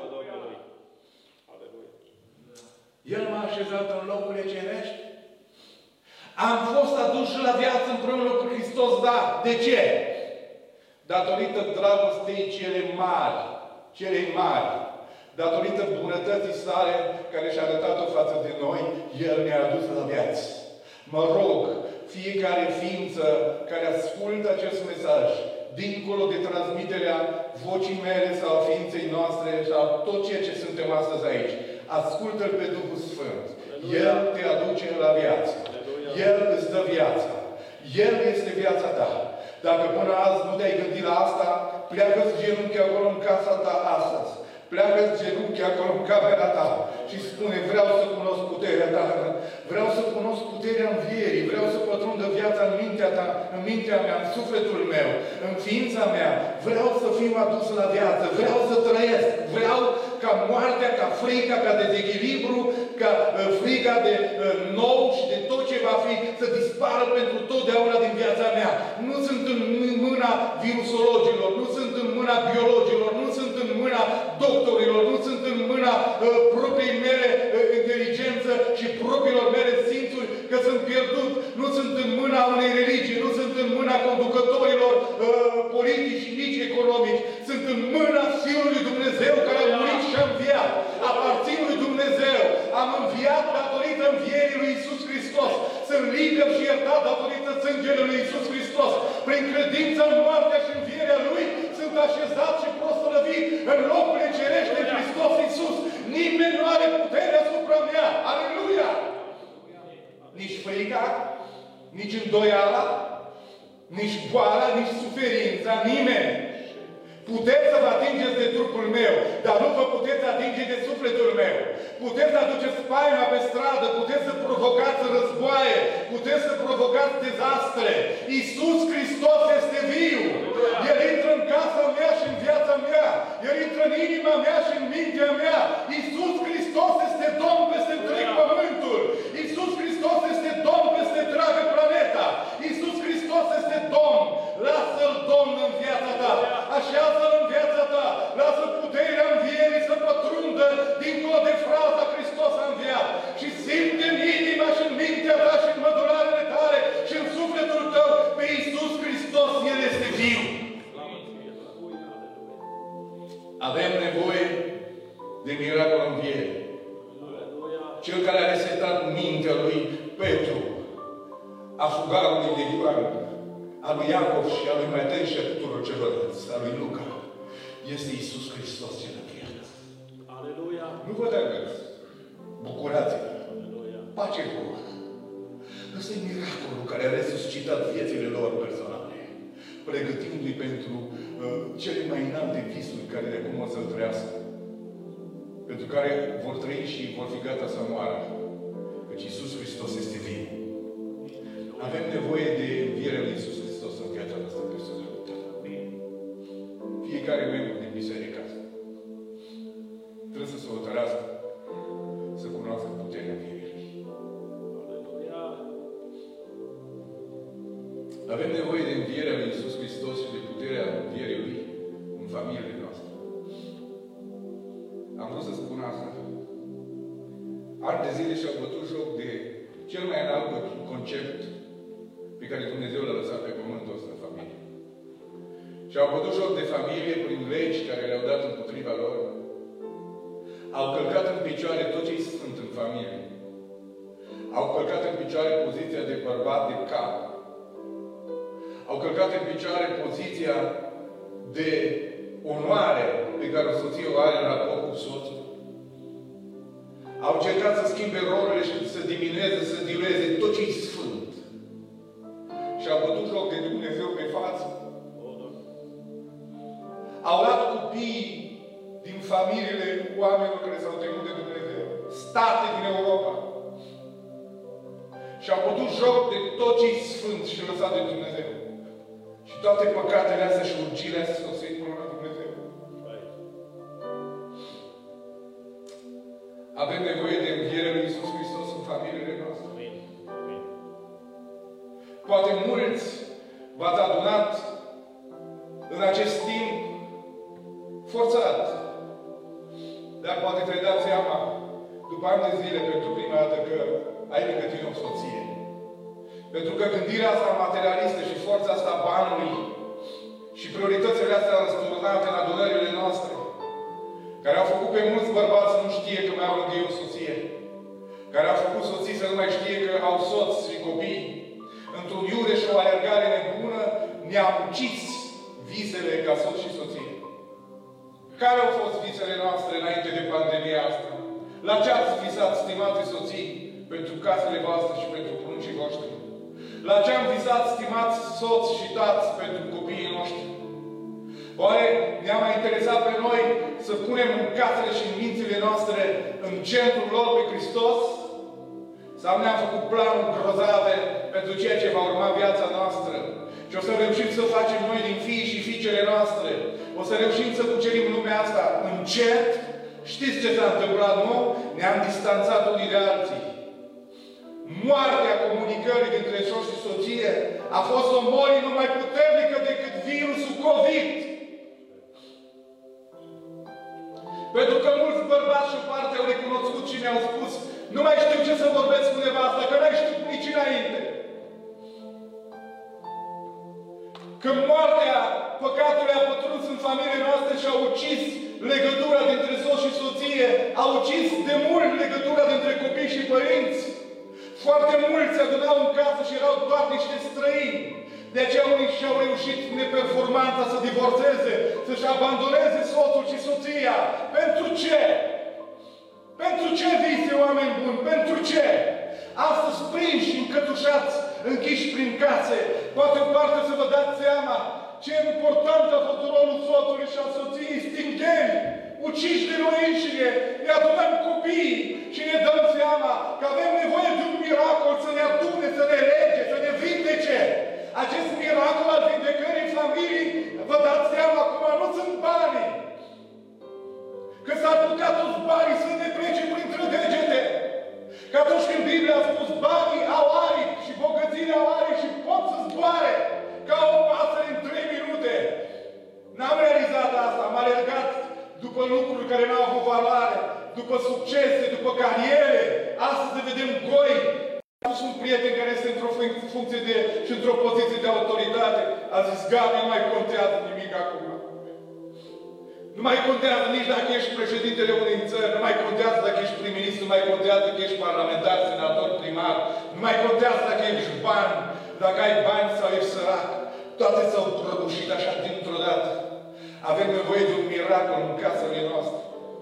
El m-a așezat în locurile cerești. Am fost aduși la viață împreună cu Hristos, da. De ce? Datorită dragostei celei mari, datorită bunătății sale care și-a arătat-o față de noi, El ne-a adus la viață. Mă rog, fiecare ființă care ascultă acest mesaj, dincolo de transmiterea vocii mele sau a ființei noastre sau tot ceea ce suntem astăzi aici, ascultă-L pe Duhul Sfânt. El te aduce la viață. El îți dă viața. El este viața ta. Dacă până azi nu te-ai gândit la asta, pleacă-ți genunchi acolo în casa ta astăzi. Pleacă-ți genunchi acolo în camera ta și spune, vreau să cunosc puterea ta. Vreau să cunosc puterea învierii. Vreau să pătrundă viața în mintea ta, în mintea mea, în sufletul meu, în ființa mea. Vreau să fiu adus la viață. Vreau să trăiesc. Vreau ca moartea, ca frica, ca dezechilibru, ca frica de nou și de tot ce va fi, să dispară pentru totdeauna din viața mea. nu sunt în mâna virusologilor, nu sunt în mâna biologilor, nu sunt în mâna doctorilor, nu sunt în mâna propriei mele inteligență și propriilor mele simțuri, că sunt pierdut, nu sunt în mâna unei religii, nu sunt în mâna conducătorilor politici și nici economici, sunt în mâna Fiului Dumnezeu care a murit și a înviat. Aparțin lui Dumnezeu. Am înviat datorită învierii lui Iisus Hristos. Sunt liber și iertat datorită sângelui lui Iisus Hristos. Prin credință în moartea și învierea Lui, sunt așezat și proslăvit în locurile cerești de Hristos Iisus. Nimeni nu are putere asupra mea. Aleluia! Nici frica, nici îndoiala, nici boala, nici suferința, nimeni. Puteți să vă atingeți de trupul meu, dar nu vă puteți atinge de sufletul meu. Puteți să aduceți spaima pe stradă, puteți să provocați războaie, puteți să provocați dezastre. Iisus Hristos este viu. El intră în casa mea și în viața mea. El intră în inima mea și în mintea mea. Iisus Hristos este Domn peste întreg pământul. Iisus Hristos este Domn peste întreaga planeta. Iisus Hristos este Domn. Lasă-L Domn în viața ta. Așează-L în viața ta. Lasă puterea învierii să pătrundă dincolo de fraza Hristos a înviat. Și simte în inima și în mintea ta și în mădularele tale și în sufletul tău pe Iisus Hristos. El este viu. Avem nevoie de miracol învierii. Cel care a resetat mintea lui Petru, a fugarului de Ioan, a lui Iacov și a lui Matei și a tuturor celorlalți, a lui Luca, este Iisus Hristos cel înviat. Aleluia! Nu vă temeți. Bucurați-vă. Pace vouă. Ăsta e miracolul care a resuscitat viețile lor personale, pregătindu-i pentru cele mai înalte visuri care de acum o să-l trăiască. Pentru care vor trăi și vor fi gata să moară. Căci Iisus Hristos este viu. Avem nevoie de învierea lui Iisus Hristos în viața noastră personală. Fiecare membru din biserică trebuie să se hotărească să cunoască puterea învierii lui. Avem nevoie de învierea lui Iisus Hristos și de puterea învierii lui în familiile noastre. Am vrut să spun asta. Ani de zile și-au bătut joc de cel mai înalt concept pe care Dumnezeu l-a lăsat pe pământul ăsta, familie. Și-au bătut joc de familie prin legi care le-au dat împotriva lor. Au călcat în picioare tot ce-i sfânt în familie. Au călcat în picioare poziția de bărbat de cap. Au călcat în picioare poziția de onoare pe care o soție o are în raport cu soțul. Au încercat să schimbe rolurile și să diminueze, să dilueze tot ce-i sfânt. Și au bătut joc de Dumnezeu pe față. Au luat copiii din familiile oamenilor care s-au temut de Dumnezeu. State din Europa. Și au bătut joc de tot ce-i sfânt și lăsat de Dumnezeu. Și toate păcatele astea și urgile astea s-au să-i pună la Dumnezeu. Avem nevoie de învierea lui Iisus Hristos în familiile noastre. Poate mulți v-ați adunat în acest timp forțat. Dar poate te-ai dat seama după ani de zile pentru prima dată că ai lângă tine o soție. Pentru că gândirea asta materialistă și forța asta banului și prioritățile astea răsturnate în adunările noastre, care au făcut pe mulți bărbați să nu știe că mai au lângă ei o soție, care au făcut soții să nu mai știe că au soți și copii, într-un iure și o alergare nebună, ne-a ucis visele ca soț și soție. Care au fost visele noastre înainte de pandemia asta? La ce ați visat, stimate soții, pentru casele voastre și pentru pruncii voștri? La ce am visat, stimați soți și tați, pentru copiii noștri? Oare ne-a mai interesat pe noi să punem în casele și în mințile noastre în centrul lor pe Hristos? Sau ne-am făcut planuri grozave pentru ceea ce va urma viața noastră? Și o să reușim să facem noi din fiii și fiicele noastre. O să reușim să cucerim lumea asta încet. Știți ce s-a întâmplat, nu? Ne-am distanțat unii de alții. Moartea comunicării dintre soț și soție a fost o boală nu mai puternică decât virusul COVID. Pentru că mulți bărbați și o parte au recunoscut și mi-au spus: nu mai știu ce să vorbesc cu nevasta, că n-ai știut nici înainte. Când moartea păcatului a pătruns în familiile noastre și a ucis legătura dintre soț și soție, a ucis de mult legătura dintre copii și părinți. Foarte mulți se adunau în casă și erau doar niște străini. De aceea unii și-au reușit neperformanța să divorțeze, să-și abandoneze soțul și soția. Pentru ce? Pentru ce, vise, oameni buni? Pentru ce? Astăzi prinși și încătușați, închiși prin case, poate în parte să vă dați seama ce important a fost rolul soțului și a soției, stingheni, uciși de noi înșine, ne adunăm copiii și ne dăm seama că avem nevoie de un miracol să ne adune, să ne lege, să ne vindece. Acest miracol al vindecării familiei, vă dați seama acum, nu sunt banii. Că s-ar putea toți banii să ne plece printre degete. Că atunci când Biblia a spus banii au aripi și bogățiile au aripi și pot să zboare ca o pasăre în 3 minute. N-am realizat asta, am alergat după lucruri care n-au avut valoare, după succese, după cariere. Astăzi vedem goi. Am un prieten care este într-o funcție și într-o poziție de autoritate. A zis: gata, nu mai contează nimic acum. Nu mai contează nici dacă ești președintele unei țări, nu mai contează dacă ești prim-ministru, nu mai contează dacă ești parlamentar, senator, primar, nu mai contează dacă ești bani, dacă ai bani sau ești sărac. Toate s-au prăbușit așa dintr-o dată. Avem nevoie de un miracol în casele noastre.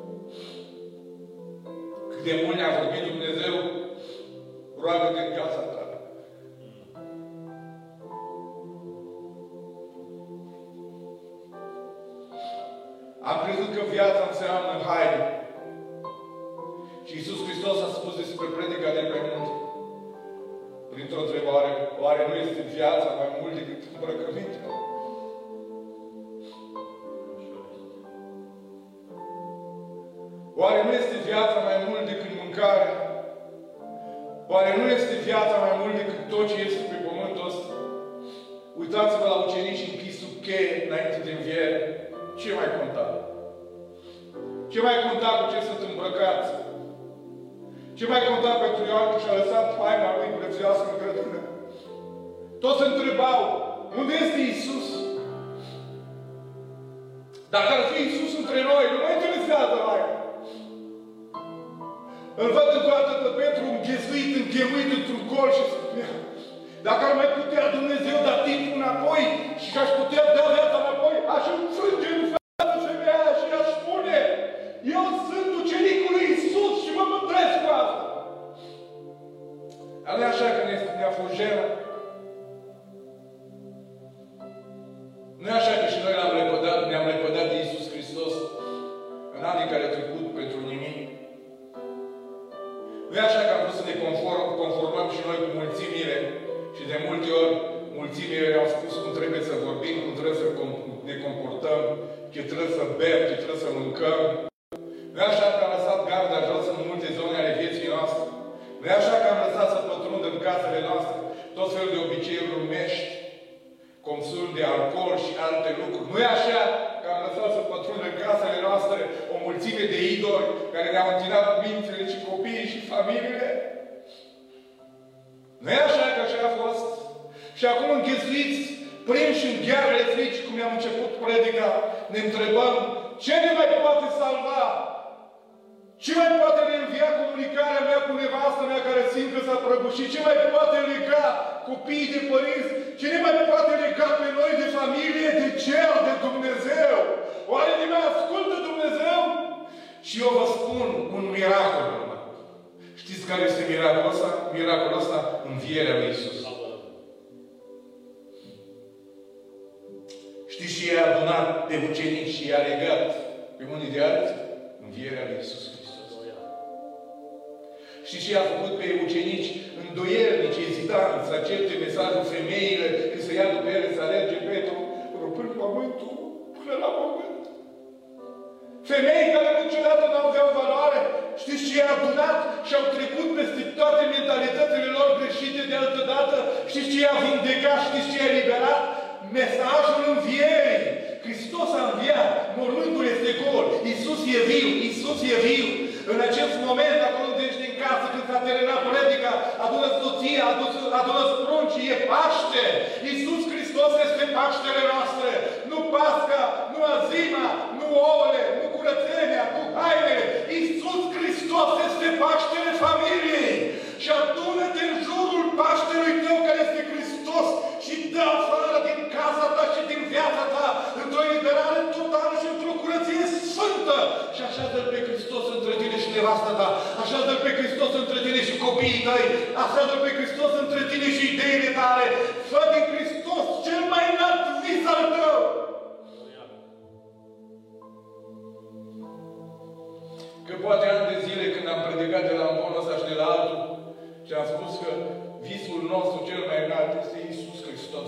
Cât de mult ne-a vorbit Dumnezeu, roagă-te în casa ta. Am crezut că viața înseamnă haine. Și Iisus Hristos a spus despre predica de pe munte, printr-o întrebare: oare nu este viața mai mult decât îmbrăcămintea? Oare nu este viața mai mult decât mâncarea? Oare nu este viața mai mult decât tot ce este pe pământul ăsta? Uitați-vă la ucenici închiși sub cheie înainte de înviere. Ce mai conta? Ce mai conta cu ce sunt îmbrăcați? Ce mai conta pentru Ioan că și-a lăsat faima lui prețioasă în grădină? Toți se întrebau: unde este Iisus? Dacă ar fi Iisus între noi, nu mă interesează mai. Îl văd încă o dată pe Petru înghesuit, închemuit într-un col și spunea: dacă ar mai putea Dumnezeu da timpul înapoi și aș putea da viața înapoi, aș înfrânge în fața femeia și aș spune: eu sunt ucenicul lui Iisus și mă mândresc cu asta. Dar nu e așa că ne-a fost jenă? Nu e așa că și noi ne-am lepădat de Iisus Hristos în anii care au trecut pentru nimic? Nu e așa că am vrut să ne conformăm și noi cu mulțimile și de multe ori mulțimile ne-au spus cum trebuie să vorbim, cum trebuie să ne comportăm, ce trebuie să bem, ce trebuie să mâncăm. Nu e așa că am lăsat garda jos în multe zone ale vieții noastre. Nu e așa că am lăsat să pătrundă în casele noastre tot felul de obiceiuri rumești, consum de alcool și alte lucruri. Nu e așa că am lăsat să pătrundă în casele noastre o mulțime de idoli care ne-au întinat mințile și copiii și familiile. Nu e așa că așa a fost? Și acum înghesuiți, prinși în ghearele frici, cum am început predica, ne întrebăm: ce ne mai poate salva? Ce mai poate reînvia comunicarea mea cu nevastă mea care simtă s-a prăbușit? Ce mai poate lega copiii de părinți? Ce ne mai poate lega pe noi de familie, de cer, de Dumnezeu? Oare ne mai ascultă Dumnezeu? Și eu vă spun un miracol. Știți care este miracolul ăsta? Miracolul ăsta, învierea lui Iisus. Știți și i-a adunat pe ucenici și i-a legat pe unii de alții? Învierea lui Iisus Hristos. Știți ce i-a făcut pe ucenici îndoielnici, ezitanți, să accepte mesajul femeile, că să ia după ele, să alerge Petru, rupând pământul până la pământ? Femei care niciodată nu aveau valoare Știți ce i-a adunat? Și au trecut peste toate mentalitățile lor greșite de altă dată. Știți ce i-a vindecat? Știți ce i-a eliberat? Mesajul învierii. Hristos a înviat. Mormântul este gol. Iisus e viu. Iisus e viu. În acest moment, acolo unde ești în casă, când s-a terminat predica, adună soția, adună pruncii, e Paște. Iisus Hristos este Paștele noastre. Nu Pasca, nu Azima, nu ouăle, nu curățenia, nu hainele. Iisus Hristos este Paștele familiei. Și adună-te în jurul Paștelui tău, care este Hristos, și dă afară din casa ta și din viața ta, într-o eliberare totală și într-o curăție sfântă. Și așează-L pe Hristos între tine și nevasta ta. Așează-L pe Hristos între tine și copiii tăi. Așează-L pe Hristos între tine și ideile tale. Fă din Hristos cel mai înalt vis al tău. Că poate ani de zile când am predicat de la unul ăsta și de la altul și am spus că visul nostru cel mai înalt este Iisus Hristos.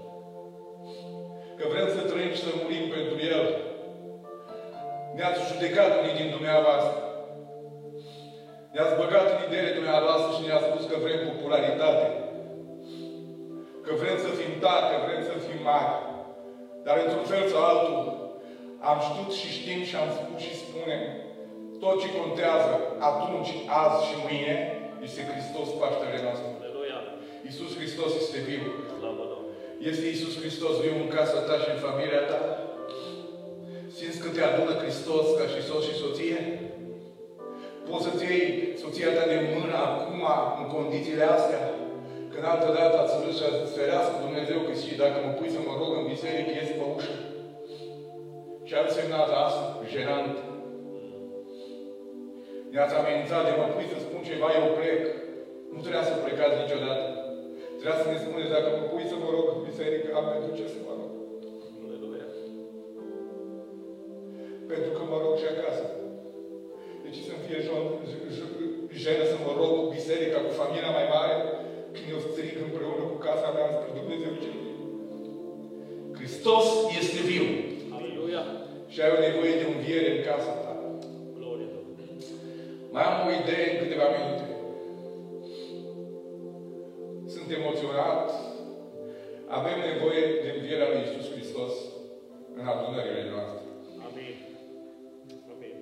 Că vrem să trăim și să murim pentru El. Ne-ați judecat unii din dumneavoastră. Ne-ați băgat în ideile dumneavoastră și ne-ați spus că vrem popularitate. Că vrem să fim tari, că vrem să fim mari. Dar într-un fel sau altul am știut și știm și am spus și spunem tot ce contează atunci, azi și mâine este Hristos, Paștele nostru. Iisus Hristos este viu. Este Iisus Hristos viu în casa ta și în familia ta? Simți că te adună Hristos ca și soț și soție? Poți să-ți iei soția ta de mână acum, în condițiile astea? Când altă dată ați vrut să-ți ferească Dumnezeu că și dacă mă pui să mă rog în biserică, ies pe ușă. Ce a însemnat asta? Jenant. Ne-ați amenințat de mă pui să spun ceva, eu plec. Nu trebuia să plecați niciodată. Trebuia să ne spuneți, dacă mă pui să mă rog în biserică, am pentru ce să mă rog. Pentru că mă rog și acasă. Deci să-mi fie jenă să mă rog cu biserica, cu familia mai mare, când eu strig împreună cu casa mea spre Dumnezeu cel viu. Hristos este viu. Aleluia. Și ai o nevoie de înviere în casa ta. Mai am o idee în câteva minute. Sunt emoționat. Avem nevoie de învierea lui Iisus Hristos în adunările noastre. Amin. Amin.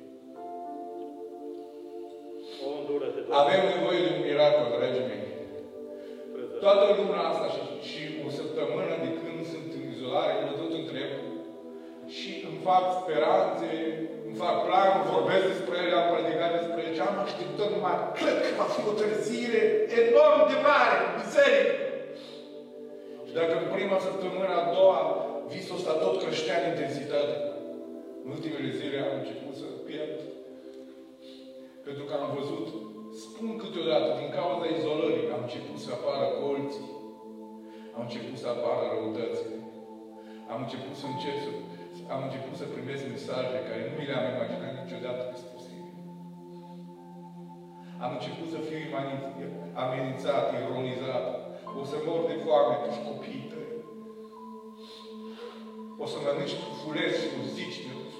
Avem nevoie de un miracol, dragii mei. Toată luna asta și o săptămână de când sunt în izolare, mă tot întreb și îmi fac speranțe, îmi fac planuri, vorbesc despre ele, am predicat despre ele și am așteptat numai, cred că va fi o târziere enorm de mare în biserică. Și dacă în prima săptămână, a doua, visul ăsta tot creștea în intensitate, în ultimele zile am început să pierd. Pentru că am văzut, spun câteodată, din cauza izolării, am început să apară colții, am început să apară răutățile, am început să primesc mesaje care nu mi le-am imaginat niciodată că sunt posibile. Am început să fiu amenințat, ironizat. O să mor de foame tu și copiii tăi. O să mănânci cu fulezi și cu zici.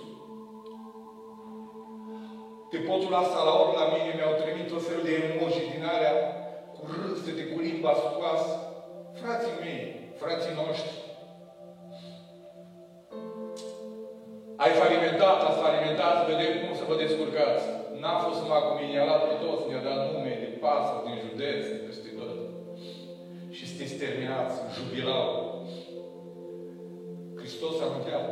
Te potul asta la ori la mine mi-au trimis tot felul de emoții din alea cu râsete, cu limba scoasă. Frații mei, frații noștri, ai falimentat, ați falimentat, vedem cum să vă descurcați. N-a fost numai cu mine, i-a luat pe toți, ne-a dat nume de pasă, din județ, peste tot. Și sunteți terminați, jubilau. Hristos a încheiat.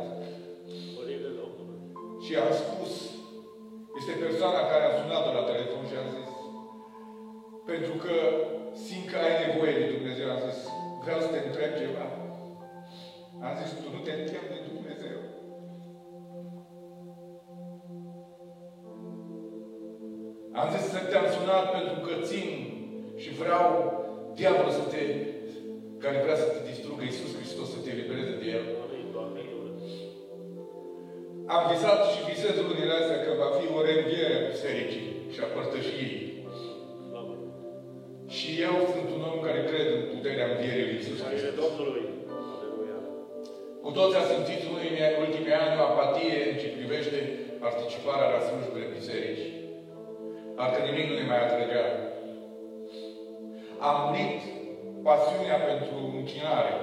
Și am spus, este persoana care a sunat la telefon și a zis, pentru că simt că ai nevoie de Dumnezeu, am zis, vreau să te întreb ceva. Am zis, tu nu te întrebi de Dumnezeu. Am zis să te-am sunat pentru că țin și vreau diavolul care vrea să te distrugă, Iisus Hristos să te elibereze de el. Am visat și visez lunile astea că va fi o reînviere a bisericii și a părtășiei. Și eu sunt un om care crede în puterea învierii lui Iisus Hristos. Cu toți a simțit în ultimii ani o apatie în ce privește participarea la slujbele bisericii. Altă nimic nu ne mai atrăgea. A murit pasiunea pentru închinare.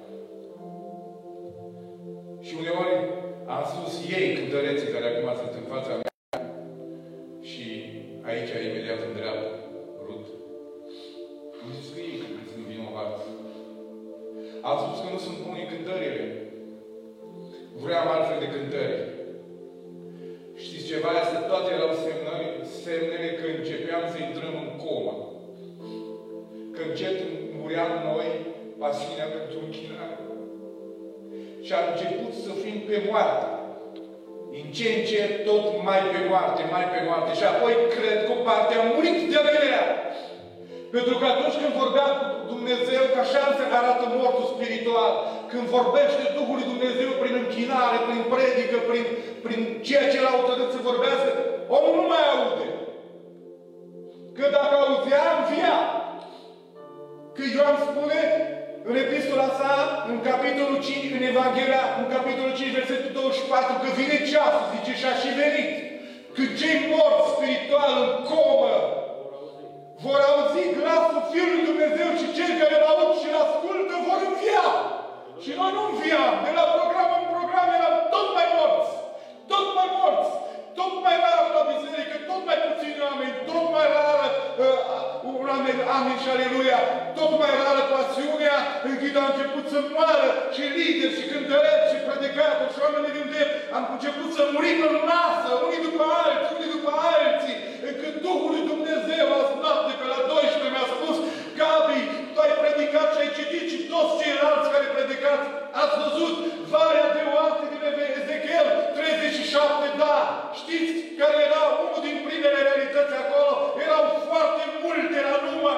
Și uneori am spus ei, cântăreții care acum sunt în fața mea, și aici, imediat în dreapta, Rut. Am zis că ei sunt vinovați. Am spus că nu sunt buni cântările. Vreau altfel de cântări. Știți ceva? Astea toate erau semnele că începeam să intrăm în comă. Că încet muream noi pasiunea pentru închinare. Și a început să fim pe moarte. Din ce în ce tot mai pe moarte, mai pe moarte. Și apoi cred că o parte a murit de venea. Pentru că atunci când vorbea cu Dumnezeu, că așa se arată mortul spiritual, când vorbește Duhul lui Dumnezeu prin închinare, prin predică, prin ceea ce l-a hotărât să vorbească, omul nu mai aude. Că dacă auzea, învia. Că Ioan spune în epistola sa, în capitolul 5, în Evanghelia, în capitolul 5, versetul 24, că vine ceasul, zice, și a și venit. Când cei morți spiritual în comă vor auzi glasul Fiului Dumnezeu și cei care îl aud și îl ascultă vor învia. Și noi nu înviam. De la program în program eram tot mai morți. Tot mai morți. Tot mai rar la biserică, tot mai puțini oameni, tot mai rară amin și aleluia, tot mai rară pasiunea, încât a început să moară și lideri, și cântăreți, și predicatori, și oamenii din drept, am început să murim în masă, unii după alții, încât Duhul lui Dumnezeu azi noapte, pe la 12, mi-a spus, Gabi, tu ai predicat și ai citit și toți ceilalți care predicați, ați văzut Valea de Oase din Ezechiel 37, da. Știți care era unul din primele realități acolo? Erau foarte multe la număr.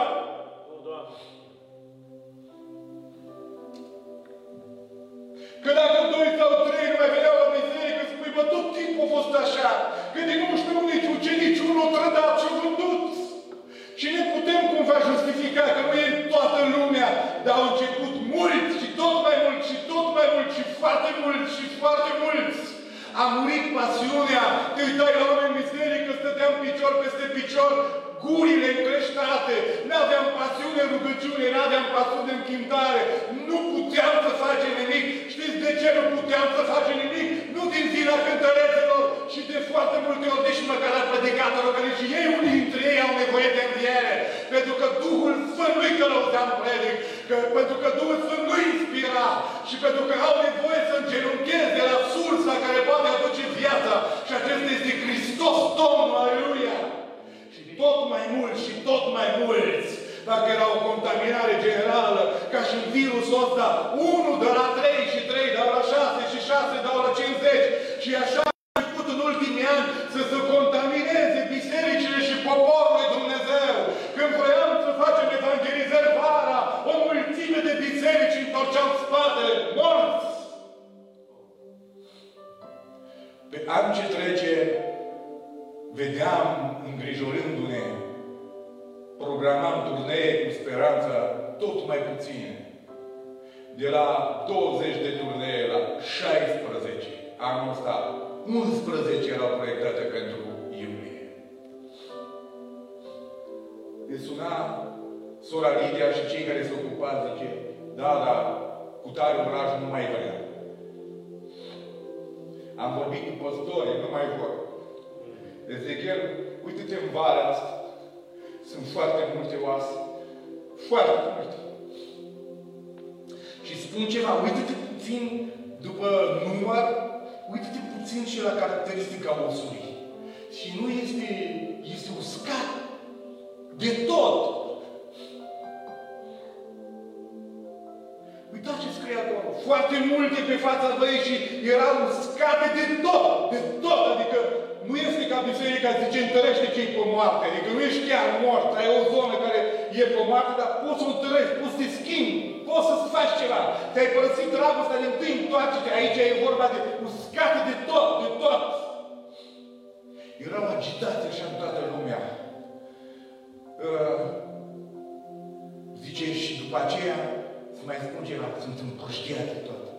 Că dacă 2 sau 3 nu mai veneau la biserică, spui, bă, tot timpul a fost așa. Că din nu știu nici ucenici, unul trădat și vândut. Și ne putem cumva justifica că nu e toată lumea, dar au început mulți și tot mai mulți și tot mai mulți și foarte mulți și foarte mulți. A murit pasiunea, te uitai la oameni în biserică, stăteam picior peste picior, gurile încreștate, n-aveam pasiune în rugăciune, n-aveam pasiune în cântare, nu puteam să facem nimic. Știți de ce nu puteam să facem nimic? Nu din vina cântăreților și de foarte multe ori, deși măcar a predicatorilor, că și ei, unii dintre ei au nevoie de înviere, pentru că Duhul Sfânt nu-i călăuzeam predic, pentru că Duhul Sfânt nu-i inspira și pentru că au nevoie să îngenuncheze la sursa care poate aduce viața și acesta este Hristos Domnul, aleluia! Și tot mai mulți și tot mai mulți, dacă era o contaminare generală, ca și în virusul ăsta, 1 de la 3 și 3 dau la 6 și 6 dau la 50 și așa a început în ultimii ani să se contamineze bisericile și poporul lui Dumnezeu. Când vroiam să facem evangelizări vara, o mulțime de biserici întorceau spatele, morți. Pe an ce trece, vedeam, îngrijorându-ne, programam turnee cu speranța tot mai puține. De la 20 de turnee la 16. Anul ăsta, 11 erau proiectate pentru iulie. Le suna sora Lidia și cei care se ocupa, zice, da, cu tare oraș nu mai vrea. Am vorbit cu păstorii, nu mai vor. Ezechiel, uite-te în vara asta. Sunt foarte multe oase. Foarte multe. Și spun ceva, uite-te puțin după număr, uite-te puțin și la caracteristica osului. Și nu este uscat de tot. Uitați ce scrie acolo. Foarte multe pe fața băii și erau uscate de tot. De tot. Adică nu este ca biserica, zice, întărește cei pe moarte. Adică nu ești chiar mort. Ai o zonă care e pe moarte, dar poți să o întărești, poți să te schimbi, poți să faci ceva. Te-ai părăsit dragostea de întâi, întoarce-te. Aici e vorba de uscate de tot, de tot. Erau agitate așa în toată lumea. Zice, și după aceea, să mai spun ceva, sunt împrăștiate toate.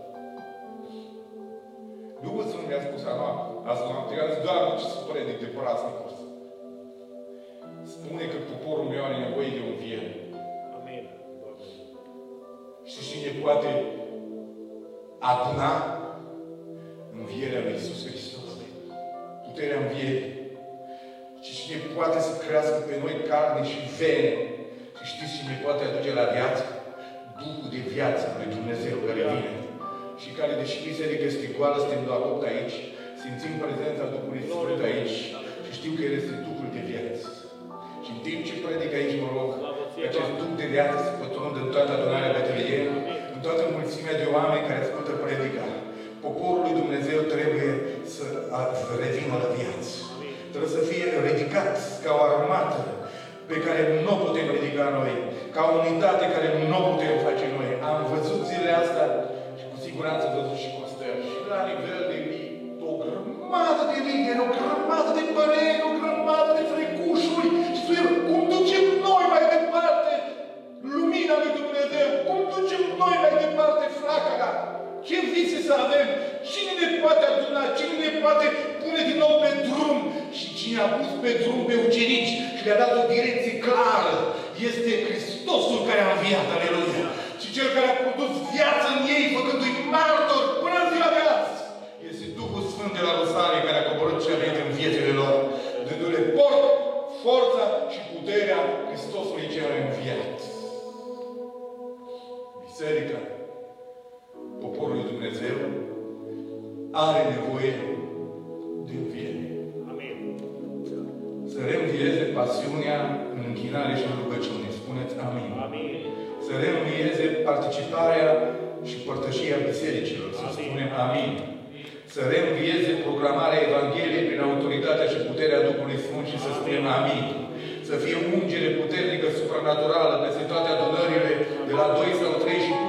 Duhul Sfânt mi-a spus azi noapte, i-a zis, Doamne, ce să predic de praznicul ăsta. spune că poporul meu are nevoie de înviere. Amin. Știți cine poate aduna învierea lui Iisus Hristos? Puterea învierii. Și cine poate să crească pe noi carne și vene. Și știți cine poate aduce la viață? Duhul de viață lui Dumnezeu care vine. Și care, deși biserica este goală, suntem doar 8 aici, simțim prezența Duhului Sfânt aici. Și știu că El este Duhul de viață. Și în timp ce predic aici, mă rog, acest Duh de viață se pătrunde în toată adunarea Betleem, în toată mulțimea de oameni care ascultă predica. Poporul lui Dumnezeu trebuie să revină la viață. Trebuie să fie ridicat ca o armată pe care nu o putem ridica noi, ca o unitate care nu o putem face noi. Am văzut zilele astea și cu siguranță am văzut și Costel. Și la nivel de mii, o grămadă de lideri, o grămadă de păreri, o grămadă de frecușuri. Și spune, cum ducem noi mai departe lumina lui Dumnezeu? Cum ducem noi mai departe flacăra? Ce vise să avem? Cine ne poate aduna? Cine ne poate pune din nou pe drum? Și cine a pus pe drum pe ucenici și le-a dat o direcție clară este Hristosul care a înviat, aleluia! Și Cel care a produs viață în ei, făcându-i martor până în ziua de azi, este Duhul Sfânt de la Rusalii care a coborât și a venit în viețile lor, dându-le forța și puterea Hristosului cel înviat. Biserica, poporul lui Dumnezeu, are nevoie de înviere. Amin. Să reînvieze pasiunea în închinare și în rugăciune. Spuneți amin. Amin. Să reînvieze participarea și părtășia bisericilor. Să spunem amin. Să reînvieze proclamarea Evangheliei prin autoritatea și puterea Duhului Sfânt și să spunem amin. Să fie ungere puternică, supranaturală, peste toate adunările de la 2 sau 3 și